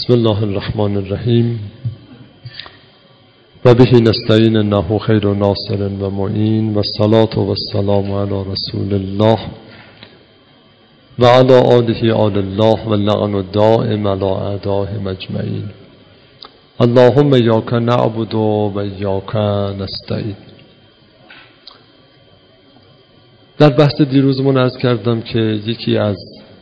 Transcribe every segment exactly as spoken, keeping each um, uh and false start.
بسم الله الرحمن الرحیم و به نستعین انه خیر ناصر و معین و الصلاة و السلام علی رسول الله و علی آله آل الله و لعن الدائم علی اعدائهم اجمعین. اللهم ایاک نعبد و ایاک نستعین. در بحث دیروزمون عرض کردم که یکی از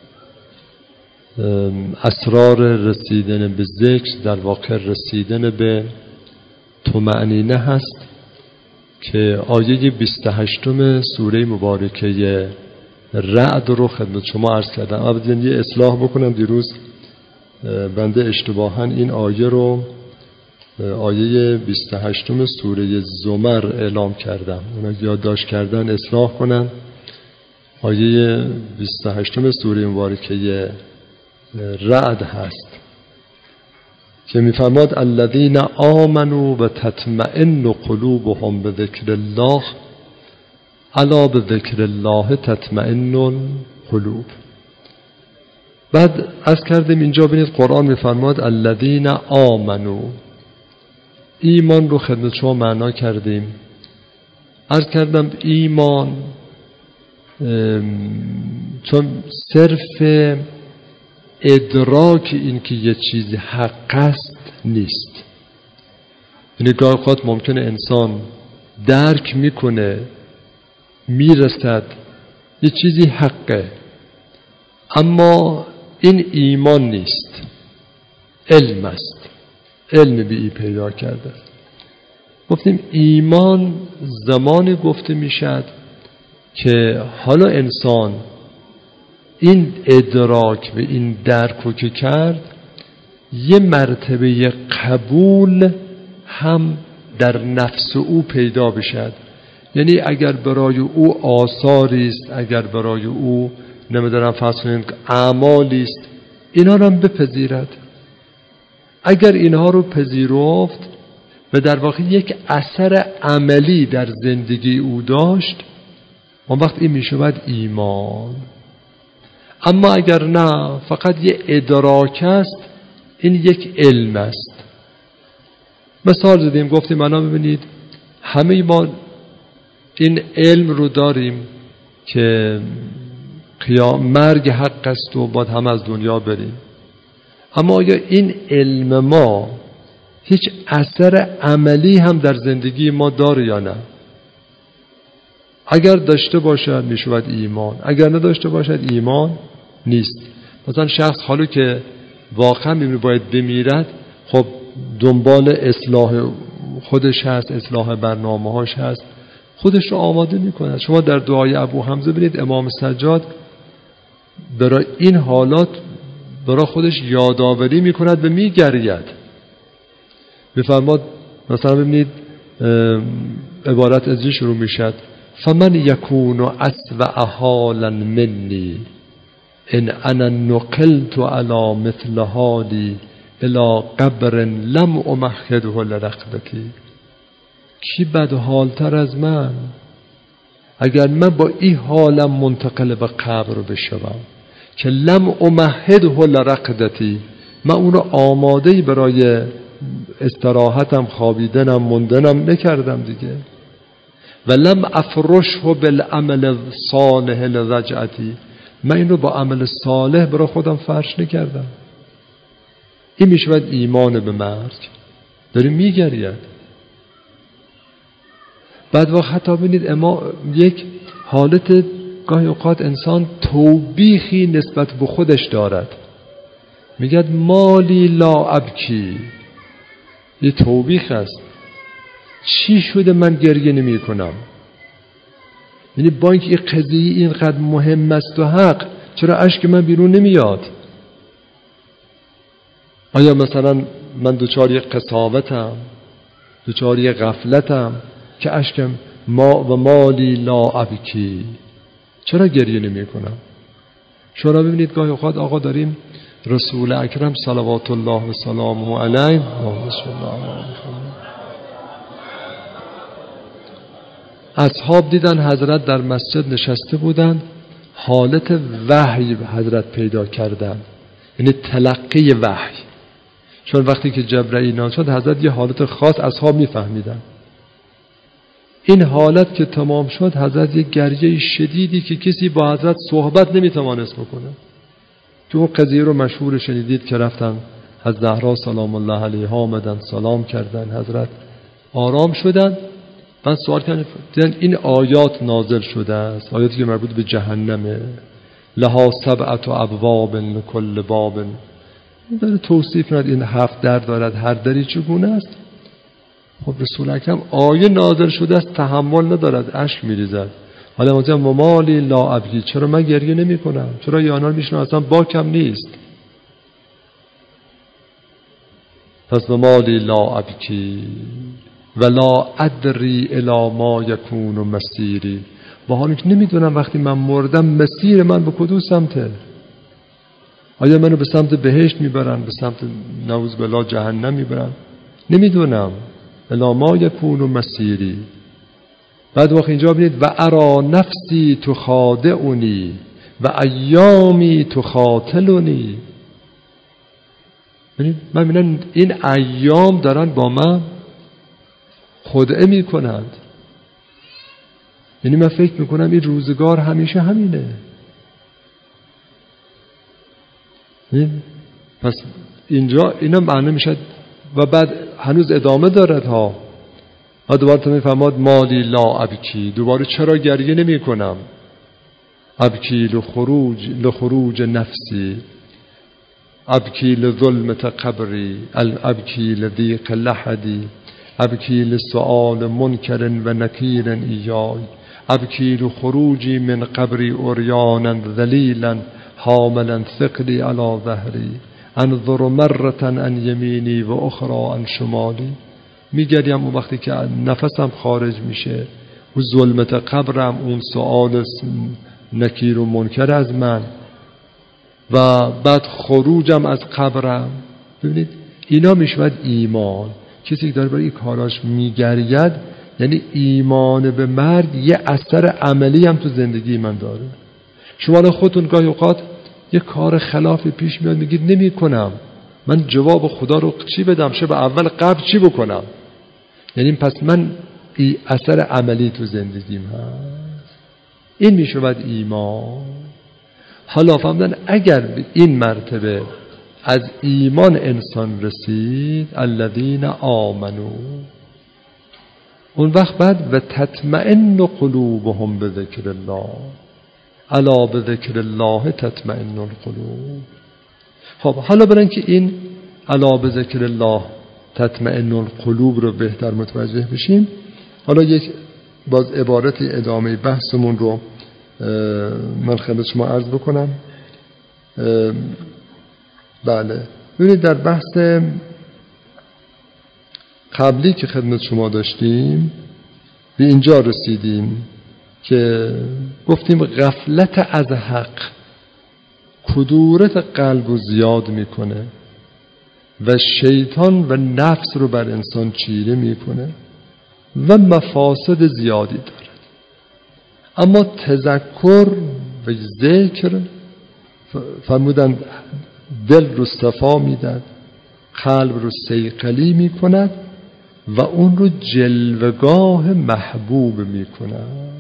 اسرار رسیدن به ذکر در واقع رسیدن به طمأنینه هست که آیه بیست و هشتم سوره مبارکه رعد رو خدمت شما عرض کردم. البته یه اصلاح بکنم، دیروز بنده اشتباهاً این آیه رو آیه بیست و هشتم سوره زمر اعلام کردم. اونا یادداشت کردن اصلاح کنن. آیه بیست و هشتم سوره مبارکه رعد هست که میفرماد الذین آمنوا و تطمئن قلوبهم بذکر الله الا بذکر الله تطمئن القلوب. بعد عرض کردیم اینجا ببینید قرآن میفرماد الذین آمنوا، ایمان رو خدمت شما معنا کردیم. عرض کردم ایمان چون صرف ادراک این که یه چیزی حق است نیست. یعنی گاهی اوقات ممکنه انسان درک میکنه میرسد یه چیزی حقه، اما این ایمان نیست، علم است، علم به ای پیدا کرده. گفتیم ایمان زمانی گفته میشد که حالا انسان این ادراک و این درک که کرد یه مرتبه قبول هم در نفس او پیدا بشد. یعنی اگر برای او آثاری است، اگر برای او نمیدونم فرض کنید اعمالی است، اینا رو هم بپذیرد. اگر اینها رو پذیرفت و در واقع یک اثر عملی در زندگی او داشت، اون وقت این میشود ایمان. اما اگر نه فقط یه ادراک است، این یک علم است. مثال زدیم، گفتیم الان ببینید همه ما این علم رو داریم که قیام مرگ حق است و باید هم از دنیا بریم، اما آیا این علم ما هیچ اثر عملی هم در زندگی ما داره یا نه؟ اگر داشته باشد میشود ایمان، اگر نداشته باشد ایمان نیست. مثلا شخص حالا که واقعا میبینه باید بمیرد، خب دنبال اصلاح خودش هست، اصلاح برنامه هاش هست، خودش رو آماده میکنه. شما در دعای ابو حمزه ببینید امام سجاد برای این حالات برای خودش یادآوری میکند و میگرید. میفرماد مثلا ببینید عبارت از این شروع میشد فمن یکون اسوأ حالا منی ان انا نقلت علی مثل حالی الی قبر لم امهده لرقبتی. کی بد حالتر از من اگر من با این حالم منتقل به قبر بشوم که لم امهده لرقبتی، من اون رو آماده برای استراحتم، خوابیدنم، موندنم نکردم دیگه. و لم افرشه بالعمل صالح لرجعتی، من این رو با عمل صالح برای خودم فرش نکردم. این میشود ایمان به مرگ. داریم میگرید. بعد وقت حتی ببینید اما یک حالت گاهی اوقات انسان توبیخی نسبت به خودش دارد، میگد مالی لا ابکی. یه توبیخ است، چی شده من گریه نمی کنم؟ یعنی با اینکه این قضیه اینقدر مهم است و حق، چرا اشک من بیرون نمیاد؟ آیا مثلا من دوچار یک قساوتم، دوچار یک غفلتم که اشکم ما و مالی لا ابکی، چرا گریه نمی کنم؟ شما ببینید گاهی اوقات آقا داریم رسول اکرم صلوات الله و سلامه علیه اصحاب دیدن حضرت در مسجد نشسته بودن، حالت وحی حضرت پیدا کردن، یعنی تلقی وحی. چون وقتی که جبرئیل نازل شد حضرت یه حالت خاص اصحاب میفهمیدن. این حالت که تمام شد حضرت یک گریه شدیدی که کسی با حضرت صحبت نمیتوانست بکنه. تو اون قضیه رو مشهور شنیدید که رفتن از زهرا سلام الله علیها آمدن سلام کردن، حضرت آرام شدن. بعد سوال کردن این آیات نازل شده است، آیاتی که مربوط به جهنمه، لها سبعت و ابواب لکل باب، داره توصیف ند این هفت در دارد، هر دری چگونه است. خب رسول اکرم آیه نازل شده است تحمل ندارد، اشک میریزد. حالا مثلا ممالی لا ابکی، چرا من گریه نمی کنم؟ چرا یانال میشنم اصلا باکم نیست؟ پس ممالی لا ابکی ولا ادری الی ما یکون مسیری، با حالی که نمیدونم وقتی من مردم مسیر من به کدوم سمته. آیا منو به سمت بهشت میبرن، به سمت نعوذ بالله جهنم میبرن؟ نمیدونم. الی ما یکون مسیری. بعد وقت اینجا ببینید و ارا نفسی تخادعنی و ایامی تخاتلنی. ببینید من میبینم این ایام دارن با من خدعه میکنند. یعنی من فکر میکنم این روزگار همیشه همینه. پس اینجا اینا معنی میشه و بعد هنوز ادامه دارد ها. و دوباره تو میفهماد مالی لا ابکی، دوباره چرا گریه نمی کنم؟ ابکی لخروج لخروج نفسی، ابکی لظلمت قبری، ابکی لضیق لحدی، ابکی لسؤال منکر و نکیر ایای، ابکی لخروجی من قبری عریانا ذلیلا حاملا ثقلی علی ظهری، انظر مرة عن یمینی و اخرى عن شمالی. میگریم اون وقتی که نفسم خارج میشه، اون ظلمت قبرم، اون سؤال نکیر و منکر از من، و بعد خروجم از قبرم. ببینید اینا میشود ایمان. کسی که داره برای این کاراش میگرید یعنی ایمان به مرگ یه اثر عملی هم تو زندگی من داره. شما خودتون گاهی اوقات یه کار خلافی پیش میاد میگید نمی کنم، من جواب خدا رو چی بدم؟ شب اول قبل چی بکنم؟ یعنی پس من ای اثر عملی تو زندگیم هست. این میشود ایمان. حالا فهمدن اگر به این مرتبه از ایمان انسان رسید، الذین آمنو، اون وقت بعد و تطمئن قلوبهم به ذکر الله، الا به ذکر الله تطمئن القلوب. خب حالا برای اینکه این الا به ذکر الله تطمئن القلوب رو بهتر متوجه بشیم، حالا یک باز عبارتی ادامه بحثمون رو من خدمت شما عرض بکنم. بله ببینید در بحث قبلی که خدمت شما داشتیم به اینجا رسیدیم که گفتیم غفلت از حق کدورت قلب رو زیاد میکنه و شیطان و نفس رو بر انسان چیره میکنه و مفاسد زیادی داره. اما تذکر و ذکر فرمودن دل رو صفا میدن، قلب رو صیقلی میکند و اون رو جلوگاه محبوب میکند.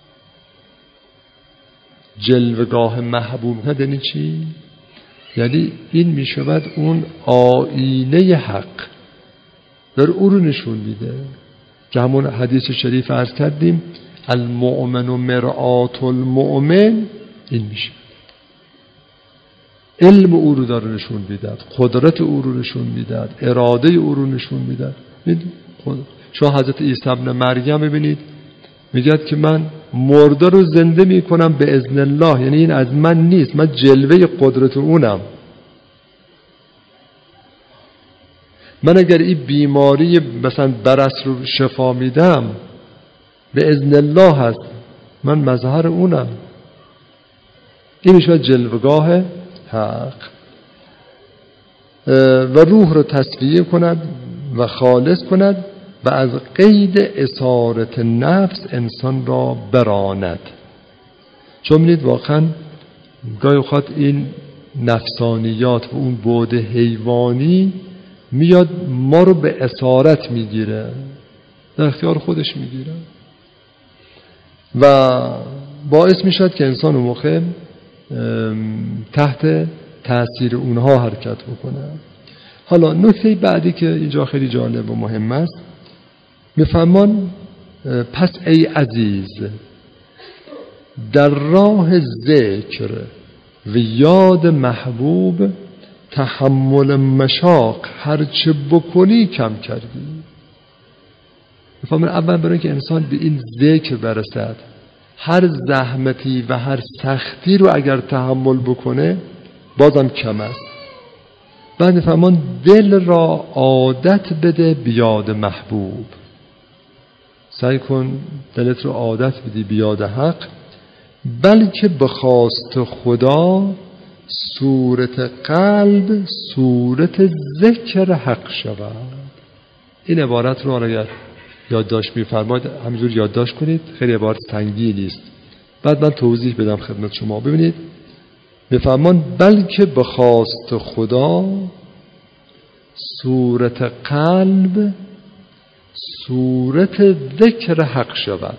جلوگاه محبوب میکند یعنی چی؟ یعنی این میشود اون آینه حق در او رو نشون میده. که همون حدیث شریف عرض کردیم المؤمن مرآت المؤمن، این میشه علم او رو داره نشون میداد، قدرت او رو نشون میداد، اراده او رو نشون میداد. شما حضرت عیسی ابن مریم ببینید میگه که من مرده رو زنده میکنم به اذن الله، یعنی این از من نیست، من جلوه قدرت اونم. من اگر این بیماری مثلا برس رو شفا میدم به اذن الله هست، من مظهر اونم. این میشه جلوگاه حق. و روح رو تصفیه کند و خالص کند و از قید اسارت نفس انسان را براند. چون می‌بینید واقعا گاهی اوقات این نفسانیات و اون بعد حیوانی میاد ما رو به اسارت میگیره، در اختیار خودش میگیره و باعث میشد که انسان اون موقع تحت تأثیر اونها حرکت بکنه. حالا نکته بعدی که اینجا خیلی جالب و مهم است، میفرمان پس ای عزیز در راه ذکر و یاد محبوب تحمل مشاق هرچه بکنی کم کردی. میفرمان اول برای که انسان به این ذکر برسد هر زحمتی و هر سختی رو اگر تحمل بکنه بازم کم است. بعد میفرمان دل را عادت بده بیاد محبوب، سعی کن دلت رو عادت بدی بیاد حق، بلکه بخواست خدا صورت قلب صورت ذکر حق شود. این عبارت رو اگر یادداشت می‌فرمایید همینجور یادداشت کنید، خیلی عبارت سنگینی است. بعد من توضیح بدم خدمت شما. ببینید می‌فرمان بلکه بخواست خدا صورت قلب صورت ذکر حق شود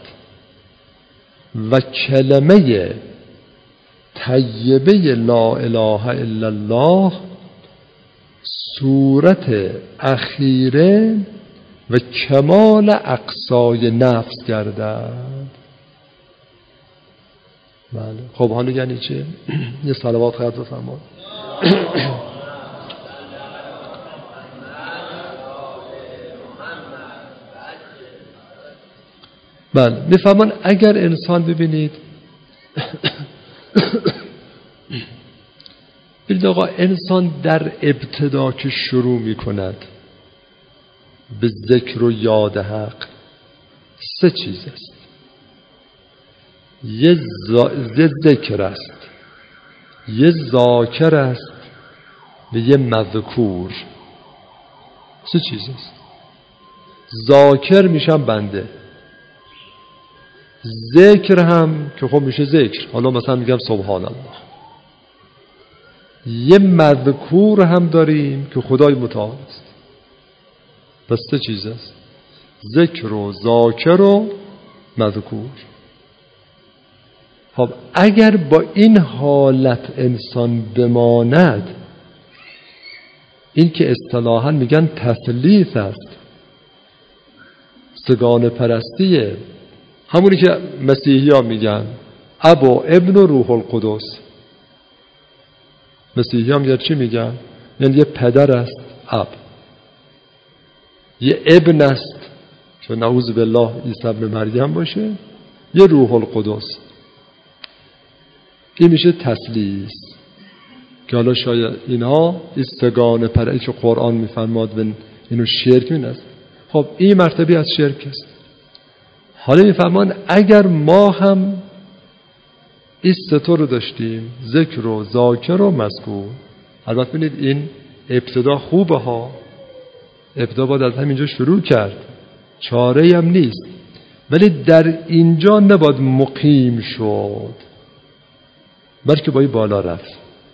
و کلمه طیبه لا اله الا الله صورت اخیره و کمال اقصای نفس گردد. بله خب حالا یعنی چه؟ یه صلوات خواهد بفرمایید. بله میفهمان اگر انسان ببینید ببینید آقا انسان در ابتدا که شروع می کند به ذکر و یاد حق سه چیز است. یه ذکر است، یه ذاکر است و یه مذکور. سه چیز است. ذاکر میشم بنده، ذکر هم که خب میشه ذکر، حالا مثلا میگم سبحان الله. یه مذکور هم داریم که خدای متعال است. پس سه چیز است، ذکر و ذاکر و مذکور. خب اگر با این حالت انسان بماند، این که اصطلاحاً میگن تثلیث است، سگان پرستیه، همونی که مسیحی ها میگن اب و ابن و روح القدس. مسیحی ها میگن چی میگن؟ یعنی یه پدر است اب، یه ابن است که نعوذ بالله عیسی ابن مریم باشه، یه روح القدس. این میشه تثلیث که حالا شاید اینها استگان پرایی که قرآن میفرماد و اینو شرک مینست. خب این مرتبه از شرک است. حالا میفرمان اگر ما هم این سطور رو داشتیم، ذکر و ذاکر و مذکور، البته ببینید این ابتدا خوبه ها، ابتدا باید از همینجا شروع کرد، چاره هم نیست، ولی در اینجا نباید مقیم شد، بلکه باید بالا رفت.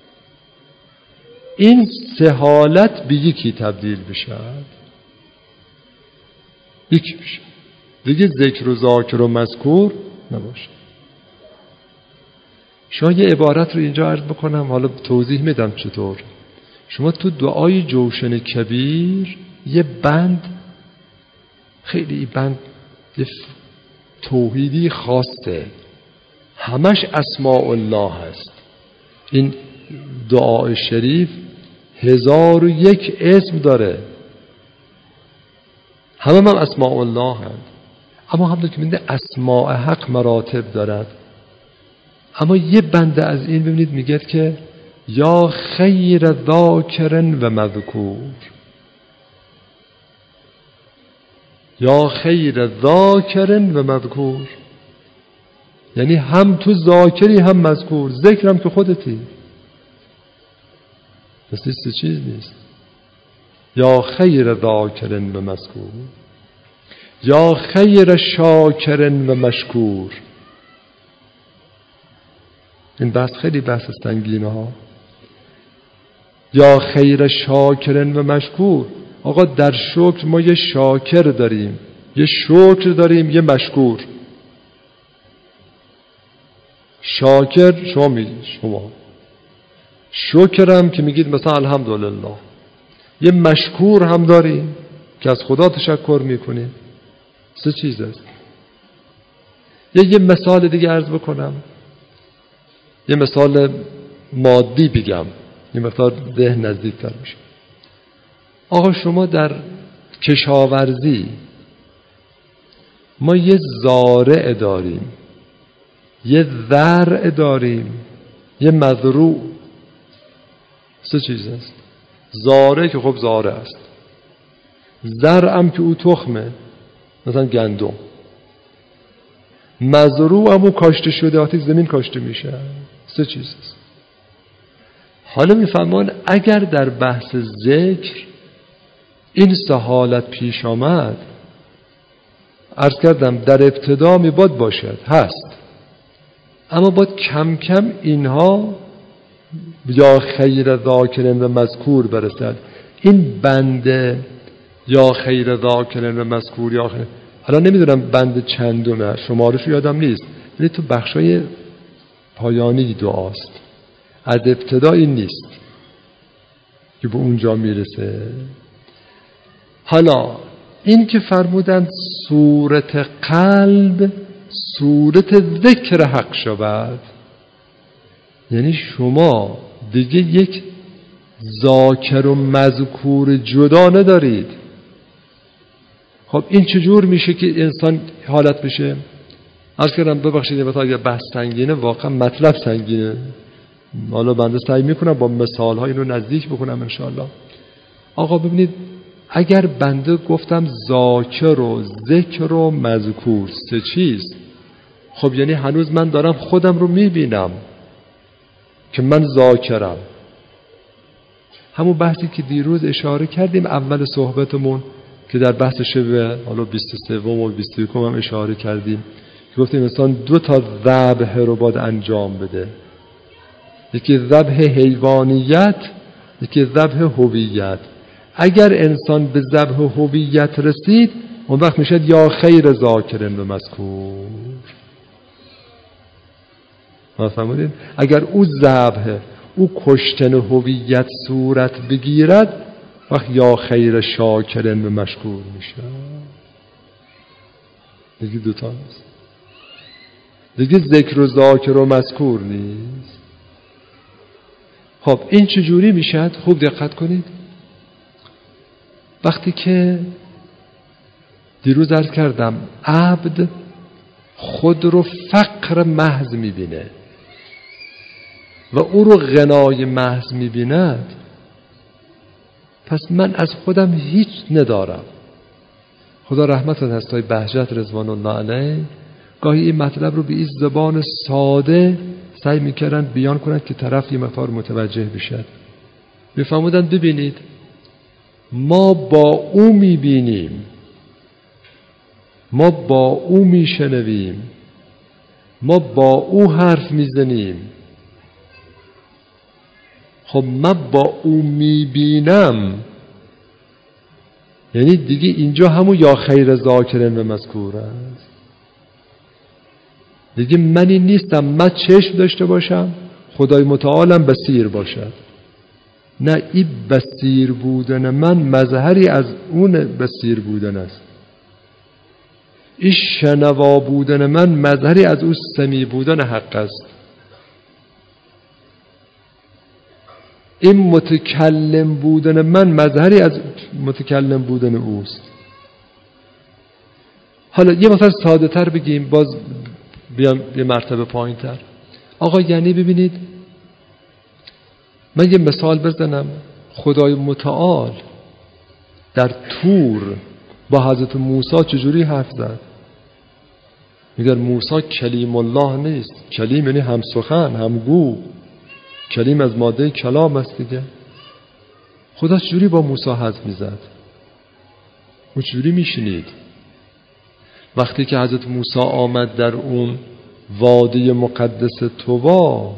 این سه حالت به یکی تبدیل بشد، یکی بشه دیگه، ذکر و ذاکر و مذکور نباشه. شما یه عبارت رو اینجا عرض بکنم، حالا توضیح میدم چطور. شما تو دعای جوشن کبیر یه بند، خیلی بند توحیدی خاصه، همش اسماء الله هست. این دعای شریف هزار و یک اسم داره، همه هم اسماء الله هست. اما همونطور که می‌بینید اسماء حق مراتب دارد. اما یه بنده از این ببینید میگه که یا خیر ذاکر و مذکور، یا خیر ذاکر و مذکور، یعنی هم تو ذاکری هم مذکور، ذکرم که خودتی، پس این چیز نیست. یا خیر ذاکر و مذکور، یا خیر شاکر و مشکور. این بحث خیلی بحث سنگینه ها. یا خیر شاکر و مشکور، آقا در شکر ما یه شاکر داریم، یه شکر داریم، یه مشکور. شاکر شما میگید، شما شکرم که میگید مثلا الحمدلله. یه مشکور هم داریم که از خدا تشکر میکنیم. سه چیز است. یه یه مثال دیگه عرض بکنم، یه مثال مادی بگم، یه مقدار ذهن نزدیکتر میشه. آقا شما در کشاورزی ما یه زارع داریم، یه زرع داریم، یه مزروع. سه چیز است. زارع که خب زارع است، زرع هم که او تخمه، مثلا گندم، مزروع هم او کاشته شده، وقتی زمین کاشته میشه. سه چیز است. حالا میفهمان اگر در بحث ذکر این سه حالت پیش آمد، عرض کردم در ابتدا میباد باشد، هست، اما باید کم کم اینها یا خیر ذاکرین و مذکور برسد. این بنده یا خیر ذاکرین و مذکور، یا خیر، حالا نمیدونم بند چندمه، شمارش یادم نیست، ولی تو بخشای پایانی دعاست، از ابتدا این نیست که به اونجا میرسه. حالا این که فرمودند صورت قلب صورت ذکر حق شود، یعنی شما دیگه یک ذاکر و مذکور جدا ندارید. خب این چجور میشه که انسان حالت بشه؟ عرض کردم ببخشید مثلا اگر بحث سنگینه، واقعا مطلب سنگینه، حالا بنده سعی میکنم با مثال ها اینو نزدیک بکنم انشاءالله. آقا ببینید، اگر بنده گفتم ذاکر و ذکر و مذکور سه چیز، خب یعنی هنوز من دارم خودم رو میبینم که من ذاکرم. همون بحثی که دیروز اشاره کردیم اول صحبتمون که در بحث شب حالا بیست و سه و بیست و یک هم اشاره کردیم که گفتیم انسان دو تا ذبح رو باید انجام بده، یکی ذبح حیوانیت، یکی ذبح هویت. اگر انسان به ذبح هویت رسید، اون وقت میشه یا خیر ذاکرین و مذکور. ما فهمیدیم اگر او ذبح، او کشتن هویت صورت بگیرد، وقت یا خیر شاکرین و مشکور میشه. دیگه دوتا نیست، دیگه ذکر و ذاکر و مذکور نیست. خب این چجوری میشد؟ خوب دقت کنید. وقتی که دیروز عرض کردم عبد خود رو فقر محض میبینه و او رو غنای محض میبیند، پس من از خودم هیچ ندارم. خدا رحمت کنه حضرت بهجت رضوان الله علیه گاهی این مطلب رو به این زبان ساده سعی میکردن بیان کنند که طرف یه مقدار متوجه بشه. میفهمودن ببینید ما با او میبینیم، ما با او میشنویم، ما با او حرف میزنیم. خب من با او میبینم، یعنی دیگه اینجا همون یا خیر ذاکرین و مذکور است. دیگه منی نیستم من چشم داشته باشم خدای متعالم بصیر باشد، نه این بصیر بودن من مظهری از اون بصیر بودن است، این شنوا بودن من مظهری از اون سمی بودن حق است، این متکلم بودن من مظهری از متکلم بودن اوست. حالا یه مثلا ساده تر بگیم، باز بیام یه مرتبه پایین تر. آقا یعنی ببینید من یه مثال بزنم، خدای متعال در طور با حضرت موسی چجوری حرف زد؟ میگه موسی کلیم الله نیست، کلیم یعنی هم سخن هم گو، کلیم از ماده کلام است دیگه. خدا چجوری با موسی حرف میزد؟ او چجوری میشنید؟ وقتی که حضرت موسی آمد در اون وادی مقدس طوا،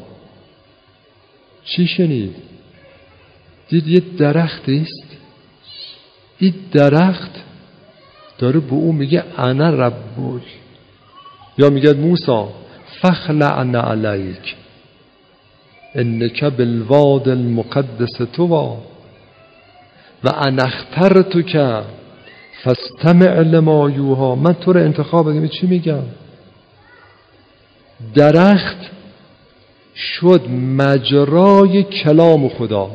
چی شنید؟ دید یه درختی است این درخت داره به اون میگه انا ربک، یا میگه موسی فخلع علیک انک بالواد المقدس طوی و انا اخترتک فاستمع لما یوحی. من تو رو انتخاب کردم. چی میگم؟ درخت شد مجرای کلام خدا،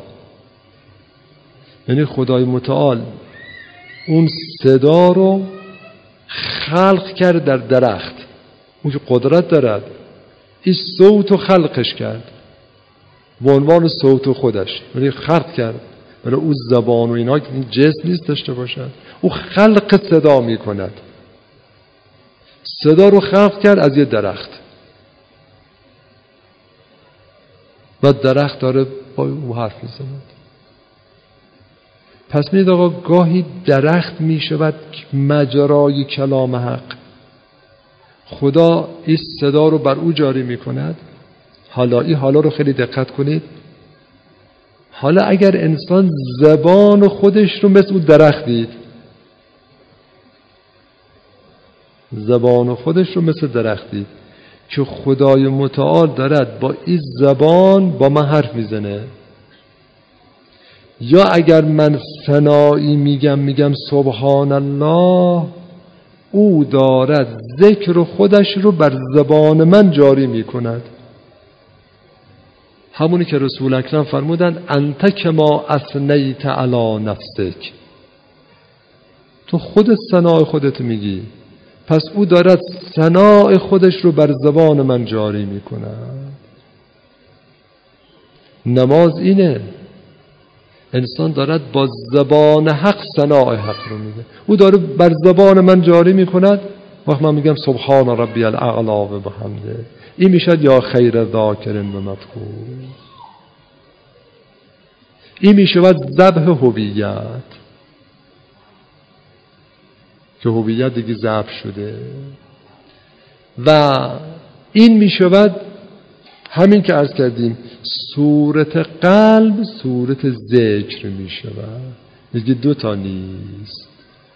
یعنی خدای متعال اون صدا رو خلق کرد در درخت. اون که قدرت دارد، این صوت رو خلقش کرد به عنوان صوت خودش، یعنی خلق کرد. ولی اون زبان و اینا که جسم نیست داشته باشد، او خلق صدا می کند. صدا رو خلق کرد از یه درخت و درخت داره با او حرف می زند. پس می‌دید آقا گاهی درخت می شود مجرای کلام حق. خدا این صدا رو بر او جاری می کند. حالا این حالا رو خیلی دقت کنید. حالا اگر انسان زبان خودش رو مثل اون درخت دید، زبان خودش رو مثل درخت دید که خدای متعال دارد با این زبان با من حرف میزنه، یا اگر من ثنایی میگم میگم سبحان الله، او دارد ذکر خودش رو بر زبان من جاری میکند. همونی که رسول اکرم فرمودن انت کما اثنیت علی نفسک، تو خودت ثنای خودت میگی، پس او دارد ثنای خودش رو بر زبان من جاری میکند. نماز اینه، انسان دارد با زبان حق ثنای حق رو میگه، او داره بر زبان من جاری میکند. وقت من میگم سبحان ربی الاعلی و بحمده، این میشد یا خیر ذاکر و مذکور. این میشود ذبح هویت، که هویت دیگه ذبح شده. و این میشود همین که عرض کردیم صورت قلب صورت ذکر میشود. دیگه دو تا نیست،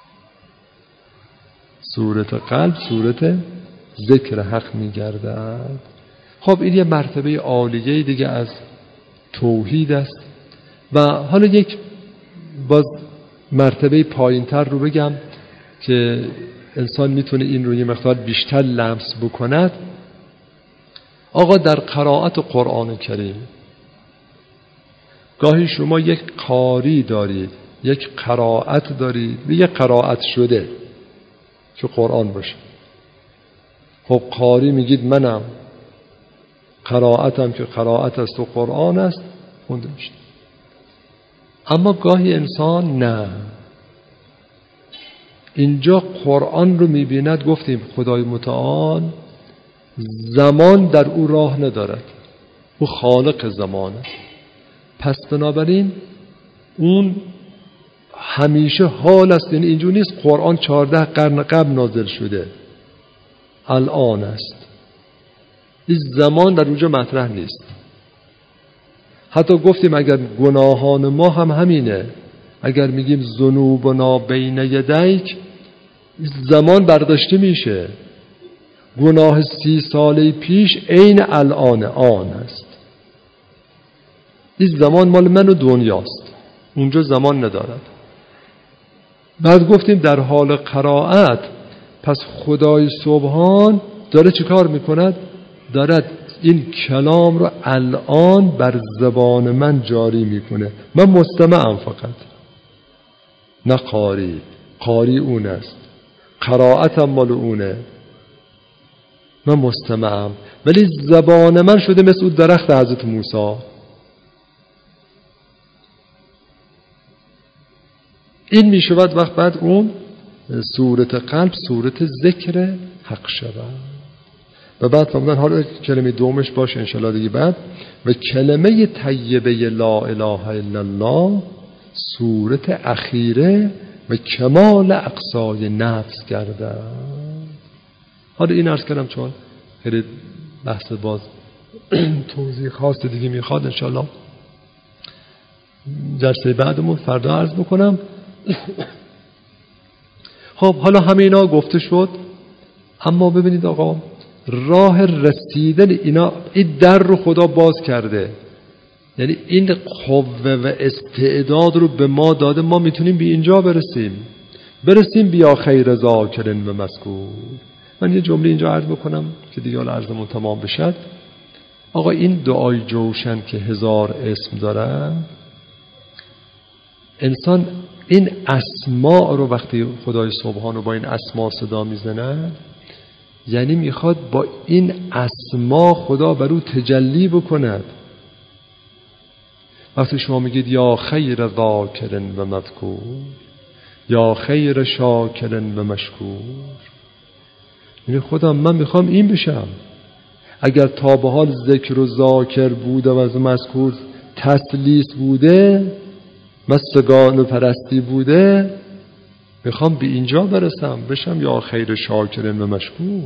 صورت قلب صورت ذکر حق میگردد. خب این یه مرتبه عالیه دیگه از توحید است. و حالا یک باز مرتبه پایین تر رو بگم که انسان میتونه این رو یه مقدار بیشتر لمس بکند. آقا در قرائت قرآن کریم گاهی شما یک قاری دارید، یک قرائت دارید و یک قرائت شده که قرآن باشه. خب قاری میگید منم، قرائتم که قرائت است و قرآن است خونده میشه. اما گاهی انسان نه، اینجا قرآن رو میبیند. گفتیم خدای متعال زمان در او راه ندارد، او خالق زمان است. پس بنابراین اون همیشه حال است. یعنی اینجور نیست قرآن چهارده قرن قبل نازل شده الان است، این زمان در اونجا مطرح نیست. حتی گفتیم اگر گناهان ما هم همینه، اگر میگیم ذنوبنا بین یدیک، زمان برداشته میشه. گناه سی ساله پیش عین الان آن است، این زمان مال من و دنیاست، اونجا زمان ندارد. بعد گفتیم در حال قرائت پس خدای سبحان داره چه کار میکند؟ دارد این کلام رو الان بر زبان من جاری میکنه. من مستمعم فقط، نه قاری. قاری اون است، قرائتم مال اونه، من مستمعم. ولی زبان من شده مثل اون درخت حضرت موسی. این میشود وقت بعد اون صورت قلب صورت ذکر حق شود. و بعد فرمودن حالا کلمه دومش باشه انشالله دیگه بعد، و کلمه طیبه لا اله الا الله صورت اخیره و کمال اقصای نفس گردد. حالا این عرض کردم چون خیلی بحث باز توضیح خاص دیگه میخواد، انشالله جلسه بعدمون فردا عرض بکنم. خب حالا همه اینا گفته شد، اما ببینید آقا راه رسیدن اینا، این در رو خدا باز کرده، یعنی این قوه و استعداد رو به ما داده، ما میتونیم به اینجا برسیم برسیم بیا خیر ذاکرین و مذکور. من یه جمله اینجا عرض بکنم که دیگه حالا عرضمون تمام بشد. آقا این دعای جوشن که هزار اسم داره، انسان این اسماء رو وقتی خدای سبحان رو با این اسماء صدا میزنه، یعنی میخواد با این اسماء خدا بر او تجلی بکند. وقتی شما میگید یا خیر ذاکرین و مذکور، یا خیر شاکرین و مشکور، یعنی خدا من میخوام این بشم. اگر تا به حال ذکر و ذاکر بوده و از مذکور تسلیس بوده، مستگان و پرستی بوده، میخوام به اینجا برسم، بشم یا خیر شاکرین و مشکور.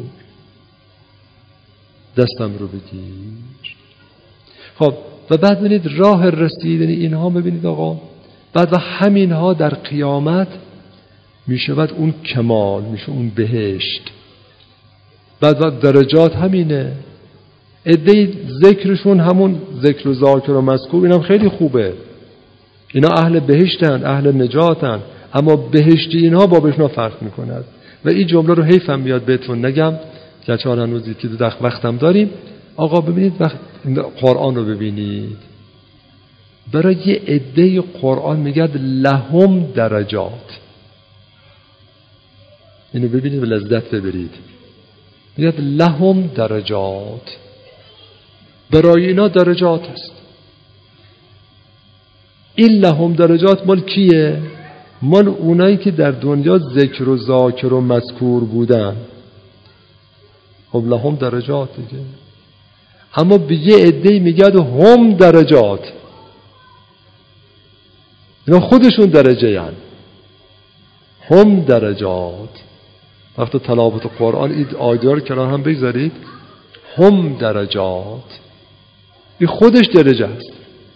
دستم رو بگیر. خب و بعد ببینید راه رسیدن اینها، ببینید آقا بعد و همینها در قیامت میشود اون کمال، میشه اون بهشت. بعد و درجات همینه. عده ذکرشون همون ذکر و ذاکر و مذکور، اینم خیلی خوبه، اینا اهل بهشتن، اهل نجاتن، اما بهشتی اینها با بهشنا فرق میکند. و این جمله رو حیفم میاد بهتون نگم که چهار هنوزی که دو وقتم داریم. آقا ببینید وقت قرآن رو ببینید، برای یه عده قرآن میگد لهم درجات. اینو ببینید و لذت ببرید. میگد لهم درجات، برای اینا درجات است. این لهم درجات مال کیه؟ مال اونایی که در دنیا ذکر و ذاکر و مذکور بودن. خب لهم درجات دیگه. اما به یه عده‌ای میگد هم درجات، اینا خودشون درجه هن. هم درجات. وقتی تلاوت قرآن این آیدار کنار هم بگذارید، هم درجات، این خودش درجه است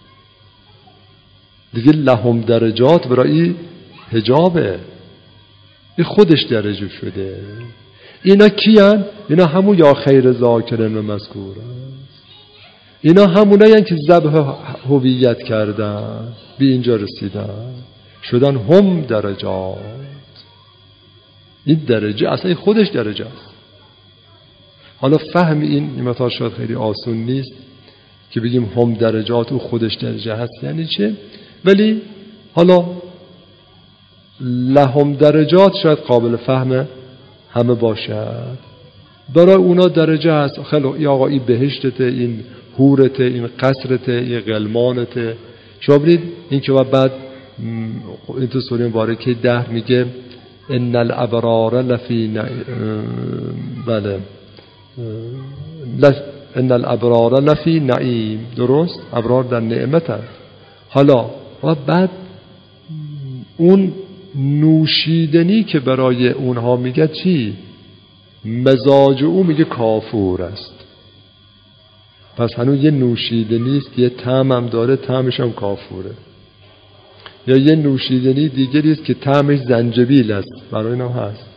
دیگه. لهم درجات برای حجابه، این خودش درجه شده. اینا کیان؟ اینا همون یا خیر ذاکرین و مذکور است. اینا همونایی هستند که ذبح هویت کردن، به اینجا رسیدن، شدن هم درجات. این درجه اصلا خودش درجه است. حالا فهم این مثلا شاید خیلی آسون نیست که بگیم هم درجات و خودش درجه هست یعنی چه، ولی حالا لهم درجات شاید قابل فهم همه باشد. برای اونا درجه هست. خیلی ای آقا این بهشتته، این حورته، این قصرته، این غلمانته. شما برید این که بعد این تو سوره مبارکه ده میگه ان الابرار لفی نعیم، بله ان الابرار لفی نعیم، درست، ابرار در نعمت هست. حالا و بعد اون نوشیدنی که برای اونها میگه چی؟ مزاج او میگه کافور است. پس هنوز یه نوشیدنی است، یه طعم هم داره، طعمش هم کافوره. یا یه نوشیدنی دیگری است که طعمش زنجبیل است، برای اینا هست.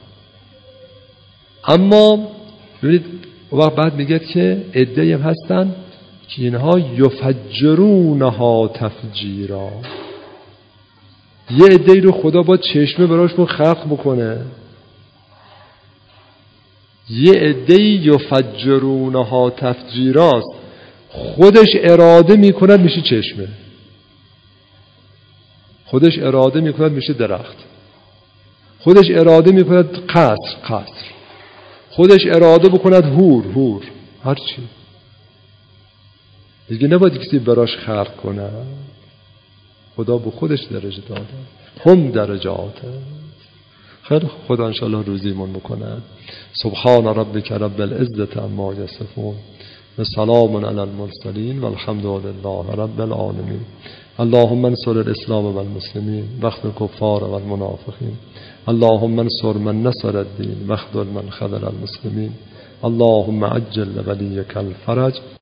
اما ببینید وقت بعد میگه که عده‌ای هم هستن که اینها یفجرونها تفجیرا، یه عده‌ای رو خدا با چشمه براشون خلق بکنه. یه عده‌ای یفجرونها تفجیراست، خودش اراده میکند میشه چشمه، خودش اراده میکند میشه درخت، خودش اراده میکند قصر قصر، خودش اراده بکند هور هور، هر چی دیگه نباید کسی براش خلق کنه. خدا به خودش درجه داده، هم درجات. خیلی خدا انشاءالله روزیمون بکنه. سبحان ربک رب العزة عما یصفون و سلام علی المرسلین و الحمد لله رب العالمین. اللهم انصر الاسلام و المسلمین واخذل الکفار و المنافقین. اللهم انصر من نصر الدین واخذل من خذل المسلمین. اللهم عجل ولیک الفرج.